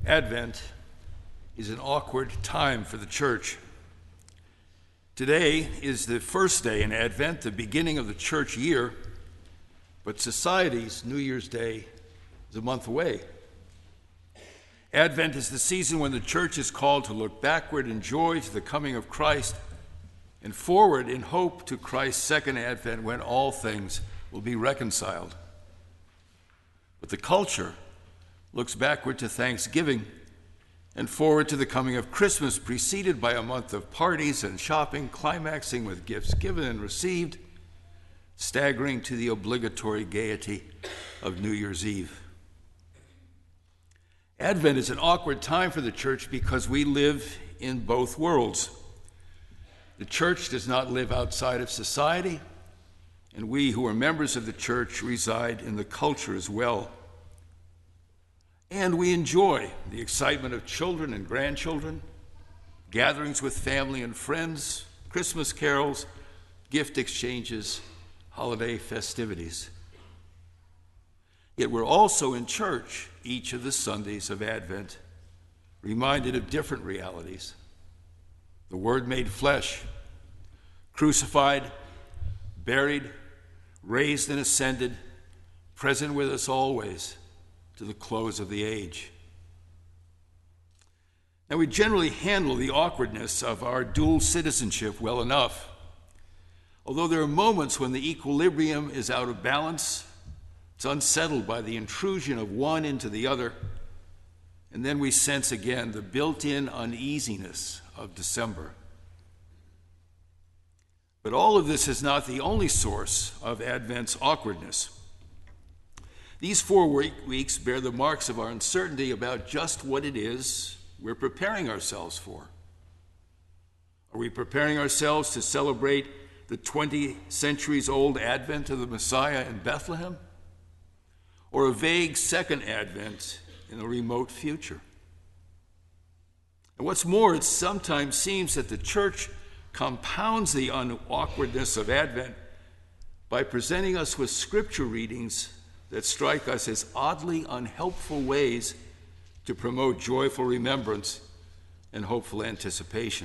Advent is an awkward time for the church. Today is the first day in Advent, the beginning of the church year, but society's New Year's Day is a month away. Advent is the season when the church is called to look backward in joy to the coming of Christ and forward in hope to Christ's second advent when all things will be reconciled. But the culture looks backward to Thanksgiving and forward to the coming of Christmas, preceded by a month of parties and shopping, climaxing with gifts given and received, staggering to the obligatory gaiety of New Year's Eve. Advent is an awkward time for the church because we live in both worlds. The church does not live outside of society, and we who are members of the church reside in the culture as well. And we enjoy the excitement of children and grandchildren, gatherings with family and friends, Christmas carols, gift exchanges, holiday festivities. Yet we're also in church each of the Sundays of Advent, reminded of different realities. The Word made flesh, crucified, buried, raised and ascended, present with us always to the close of the age. Now, we generally handle the awkwardness of our dual citizenship well enough, although there are moments when the equilibrium is out of balance. It's unsettled by the intrusion of one into the other, and then we sense again the built-in uneasiness of December. But all of this is not the only source of Advent's awkwardness. These 4 weeks bear the marks of our uncertainty about just what it is we're preparing ourselves for. Are we preparing ourselves to celebrate the 20 centuries old advent of the Messiah in Bethlehem? Or a vague second advent in a remote future? And what's more, it sometimes seems that the church compounds the awkwardness of Advent by presenting us with scripture readings that strike us as oddly unhelpful ways to promote joyful remembrance and hopeful anticipation.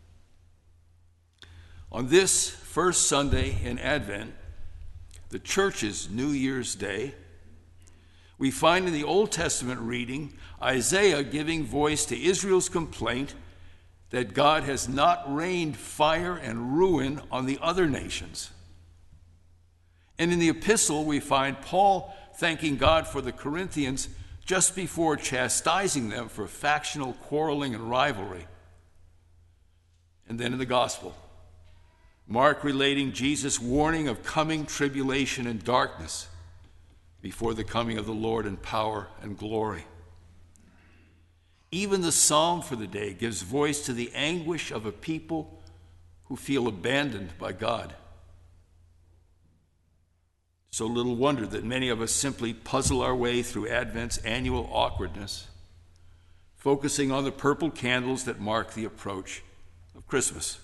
On this first Sunday in Advent, the church's New Year's Day, we find in the Old Testament reading Isaiah giving voice to Israel's complaint that God has not rained fire and ruin on the other nations. And in the epistle, we find Paul thanking God for the Corinthians just before chastising them for factional quarreling and rivalry. And then in the gospel, Mark relating Jesus' warning of coming tribulation and darkness before the coming of the Lord in power and glory. Even the psalm for the day gives voice to the anguish of a people who feel abandoned by God. So little wonder that many of us simply puzzle our way through Advent's annual awkwardness, focusing on the purple candles that mark the approach of Christmas.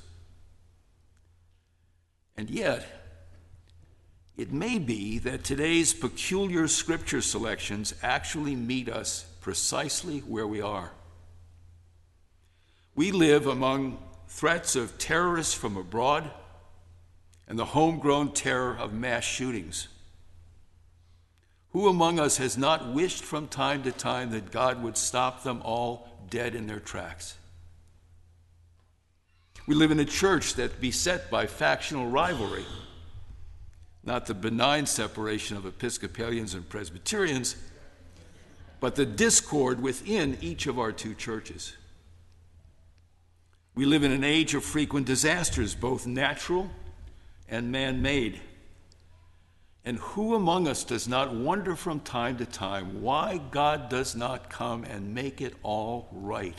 And yet, it may be that today's peculiar scripture selections actually meet us precisely where we are. We live among threats of terrorists from abroad and the homegrown terror of mass shootings. Who among us has not wished from time to time that God would stop them all dead in their tracks? We live in a church that's beset by factional rivalry, not the benign separation of Episcopalians and Presbyterians, but the discord within each of our 2 churches. We live in an age of frequent disasters, both natural and man-made. And who among us does not wonder from time to time why God does not come and make it all right?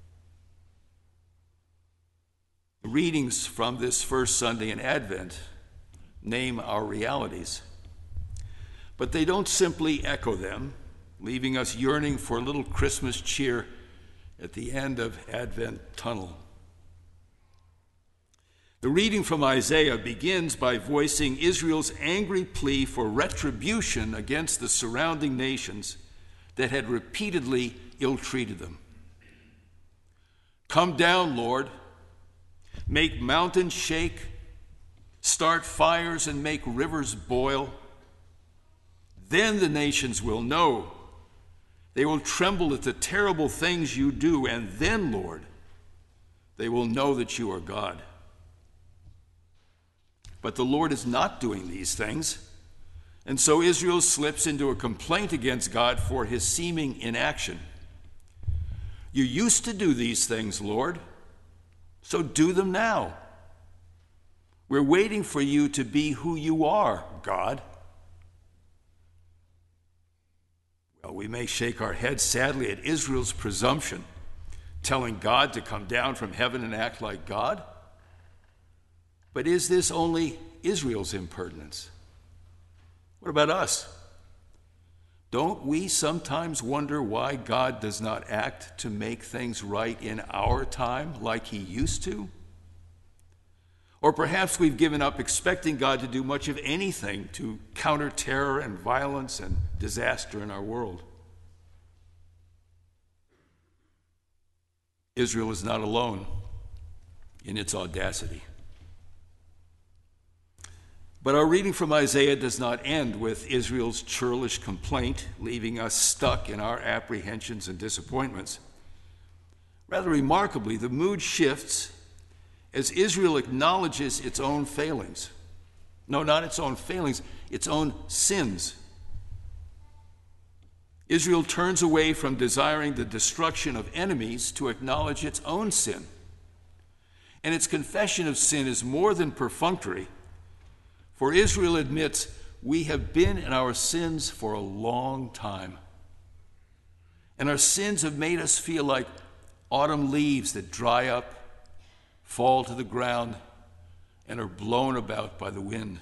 The readings from this first Sunday in Advent name our realities, but they don't simply echo them, leaving us yearning for a little Christmas cheer at the end of Advent tunnel. The reading from Isaiah begins by voicing Israel's angry plea for retribution against the surrounding nations that had repeatedly ill-treated them. Come down, Lord. Make mountains shake, start fires and make rivers boil. Then the nations will know. They will tremble at the terrible things you do, and then, Lord, they will know that you are God. But the Lord is not doing these things, and so Israel slips into a complaint against God for his seeming inaction. You used to do these things, Lord, so do them now. We're waiting for you to be who you are, God. Well, we may shake our heads sadly at Israel's presumption, telling God to come down from heaven and act like God. But is this only Israel's impertinence? What about us? Don't we sometimes wonder why God does not act to make things right in our time like he used to? Or perhaps we've given up expecting God to do much of anything to counter terror and violence and disaster in our world. Israel is not alone in its audacity. But our reading from Isaiah does not end with Israel's churlish complaint, leaving us stuck in our apprehensions and disappointments. Rather remarkably, the mood shifts as Israel acknowledges its own failings. No, not its own failings, its own sins. Israel turns away from desiring the destruction of enemies to acknowledge its own sin. And its confession of sin is more than perfunctory, for Israel admits, we have been in our sins for a long time. And our sins have made us feel like autumn leaves that dry up, fall to the ground, and are blown about by the wind.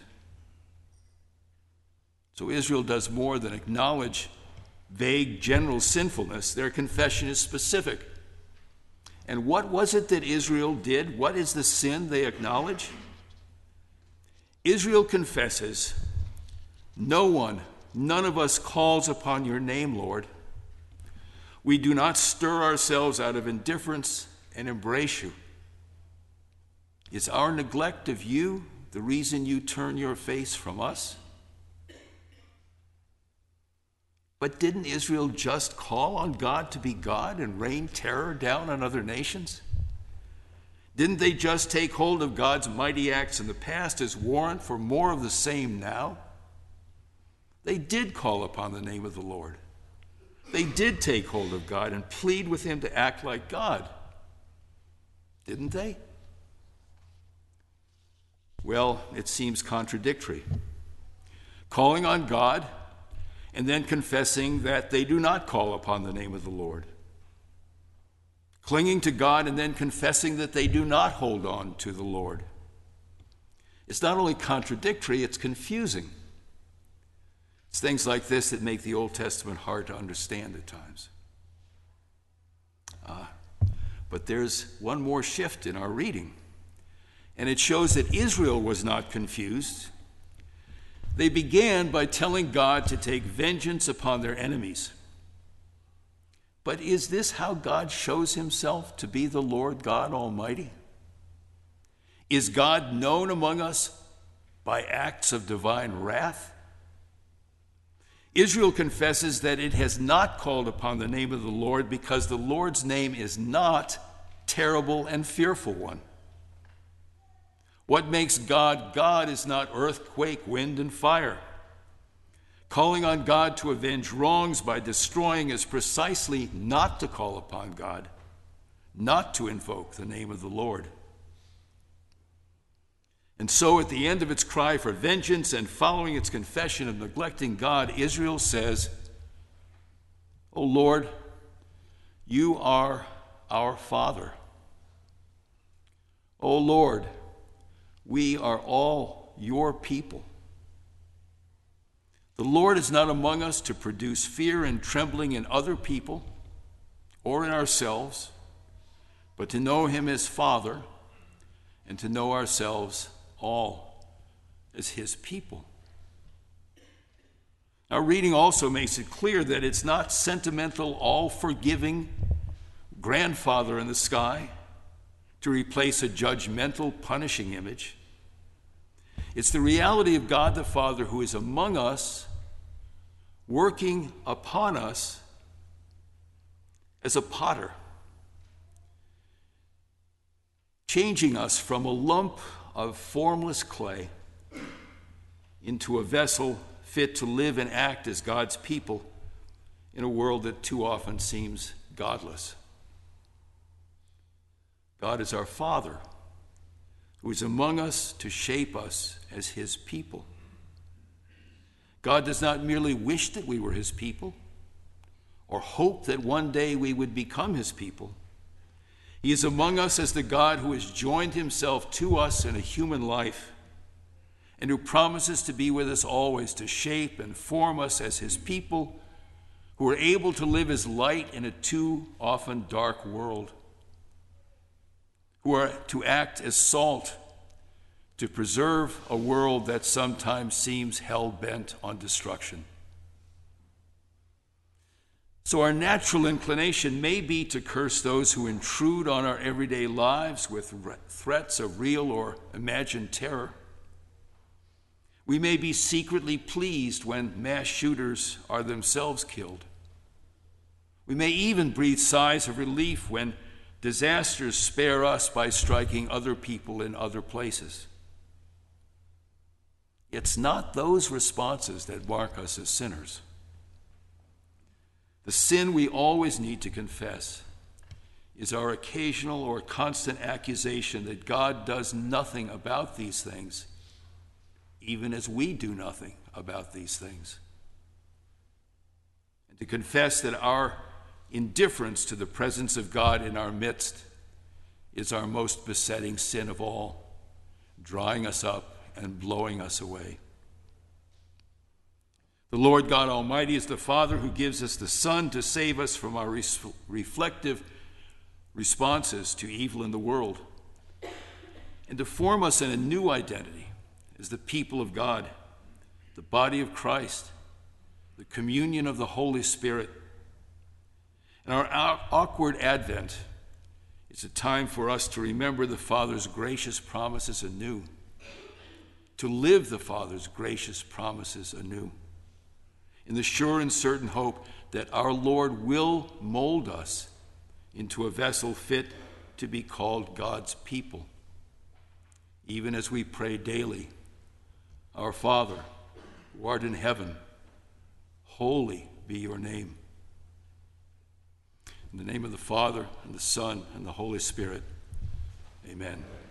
So Israel does more than acknowledge vague general sinfulness. Their confession is specific. And what was it that Israel did? What is the sin they acknowledge? Israel confesses, none of us calls upon your name, Lord. We do not stir ourselves out of indifference and embrace you. Is our neglect of you the reason you turn your face from us? But didn't Israel just call on God to be God and rain terror down on other nations? Didn't they just take hold of God's mighty acts in the past as warrant for more of the same now? They did call upon the name of the Lord. They did take hold of God and plead with him to act like God. Didn't they? Well, it seems contradictory. Calling on God and then confessing that they do not call upon the name of the Lord. Clinging to God and then confessing that they do not hold on to the Lord. It's not only contradictory, it's confusing. It's things like this that make the Old Testament hard to understand at times. But there's one more shift in our reading, and it shows that Israel was not confused. They began by telling God to take vengeance upon their enemies. But is this how God shows himself to be the Lord God Almighty? Is God known among us by acts of divine wrath? Israel confesses that it has not called upon the name of the Lord because the Lord's name is not terrible and fearful one. What makes God God is not earthquake, wind, and fire. Calling on God to avenge wrongs by destroying is precisely not to call upon God, not to invoke the name of the Lord. And so at the end of its cry for vengeance and following its confession of neglecting God, Israel says, "O Lord, you are our Father. O Lord, we are all your people. The Lord is not among us to produce fear and trembling in other people or in ourselves, but to know him as Father and to know ourselves all as his people." Our reading also makes it clear that it's not sentimental, all-forgiving grandfather in the sky to replace a judgmental, punishing image. It's the reality of God the Father who is among us, working upon us as a potter, changing us from a lump of formless clay into a vessel fit to live and act as God's people in a world that too often seems godless. God is our Father, who is among us to shape us as his people. God does not merely wish that we were his people or hope that one day we would become his people. He is among us as the God who has joined himself to us in a human life and who promises to be with us always to shape and form us as his people who are able to live as light in a too often dark world, who are to act as salt to preserve a world that sometimes seems hell-bent on destruction. So our natural inclination may be to curse those who intrude on our everyday lives with threats of real or imagined terror. We may be secretly pleased when mass shooters are themselves killed. We may even breathe sighs of relief when disasters spare us by striking other people in other places. It's not those responses that mark us as sinners. The sin we always need to confess is our occasional or constant accusation that God does nothing about these things, even as we do nothing about these things. And to confess that our indifference to the presence of God in our midst is our most besetting sin of all, drying us up and blowing us away. The Lord God Almighty is the Father who gives us the Son to save us from our reflective responses to evil in the world and to form us in a new identity as the people of God, the body of Christ, the communion of the Holy Spirit. And our awkward Advent is a time for us to remember the Father's gracious promises anew, to live the Father's gracious promises anew, in the sure and certain hope that our Lord will mold us into a vessel fit to be called God's people, even as we pray daily, Our Father, who art in heaven, holy be your name. In the name of the Father, and the Son, and the Holy Spirit, amen.